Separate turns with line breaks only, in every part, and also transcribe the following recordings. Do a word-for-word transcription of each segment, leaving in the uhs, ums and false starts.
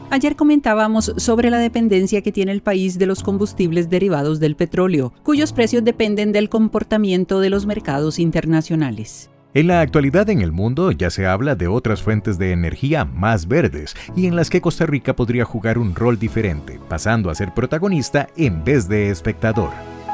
Ayer comentábamos sobre la dependencia que tiene el país de los combustibles derivados del petróleo, cuyos precios dependen del comportamiento de los mercados internacionales.
En la actualidad en el mundo ya se habla de otras fuentes de energía más verdes y en las que Costa Rica podría jugar un rol diferente, pasando a ser protagonista en vez de espectador.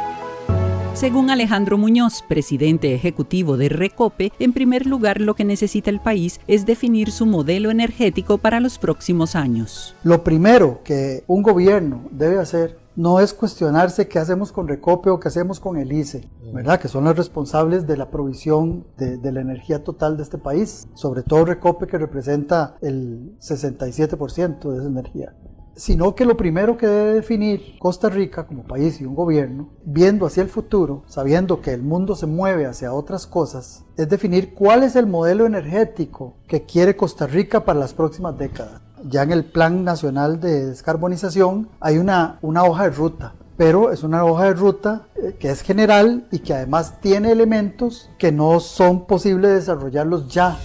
Según Alejandro Muñoz, presidente ejecutivo de Recope, en primer lugar lo que necesita el país es definir su modelo energético para los próximos años.
Lo primero que un gobierno debe hacer no es cuestionarse qué hacemos con Recope o qué hacemos con el I C E, ¿verdad? Que son los responsables de la provisión de, de la energía total de este país, sobre todo Recope, que representa el sesenta y siete por ciento de esa energía. Sino que lo primero que debe definir Costa Rica como país y un gobierno, viendo hacia el futuro, sabiendo que el mundo se mueve hacia otras cosas, es definir cuál es el modelo energético que quiere Costa Rica para las próximas décadas. Ya en el Plan Nacional de Descarbonización hay una, una hoja de ruta, pero es una hoja de ruta que es general y que además tiene elementos que no son posibles desarrollarlos ya.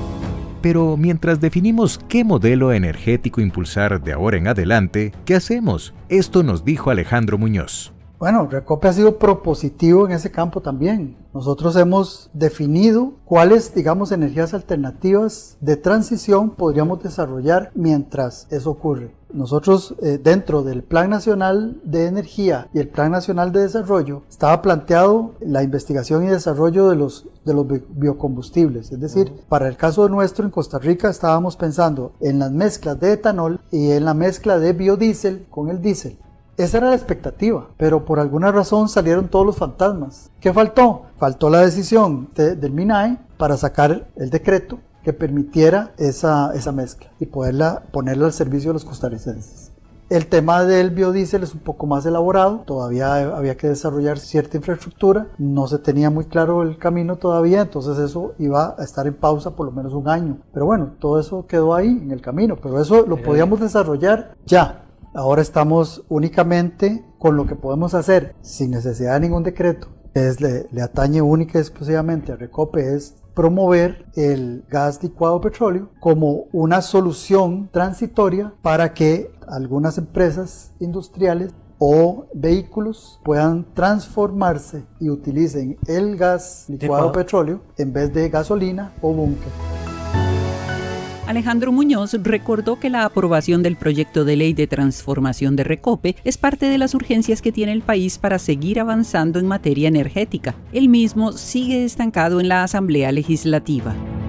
Pero mientras definimos qué modelo energético impulsar de ahora en adelante, ¿qué hacemos? Esto nos dijo Alejandro Muñoz.
Bueno, Recope ha sido propositivo en ese campo también. Nosotros hemos definido cuáles, digamos, energías alternativas de transición podríamos desarrollar mientras eso ocurre. Nosotros, eh, dentro del Plan Nacional de Energía y el Plan Nacional de Desarrollo, estaba planteado la investigación y desarrollo de los, de los biocombustibles. Es decir, uh-huh. para el caso nuestro en Costa Rica estábamos pensando en las mezclas de etanol y en la mezcla de biodiesel con el diésel. Esa era la expectativa, pero por alguna razón salieron todos los fantasmas. ¿Qué faltó? Faltó la decisión de, del MINAE para sacar el decreto que permitiera esa, esa mezcla y poderla ponerla al servicio de los costarricenses. El tema del biodiesel es un poco más elaborado, todavía había que desarrollar cierta infraestructura, no se tenía muy claro el camino todavía, entonces eso iba a estar en pausa por lo menos un año. Pero bueno, todo eso quedó ahí en el camino, pero eso lo podíamos desarrollar ya. Ahora estamos únicamente con lo que podemos hacer sin necesidad de ningún decreto, que es, le, le atañe única y exclusivamente a Recope, es promover el gas licuado petróleo como una solución transitoria para que algunas empresas industriales o vehículos puedan transformarse y utilicen el gas licuado petróleo en vez de gasolina o búnker.
Alejandro Muñoz recordó que la aprobación del proyecto de ley de transformación de Recope es parte de las urgencias que tiene el país para seguir avanzando en materia energética. El mismo sigue estancado en la Asamblea Legislativa.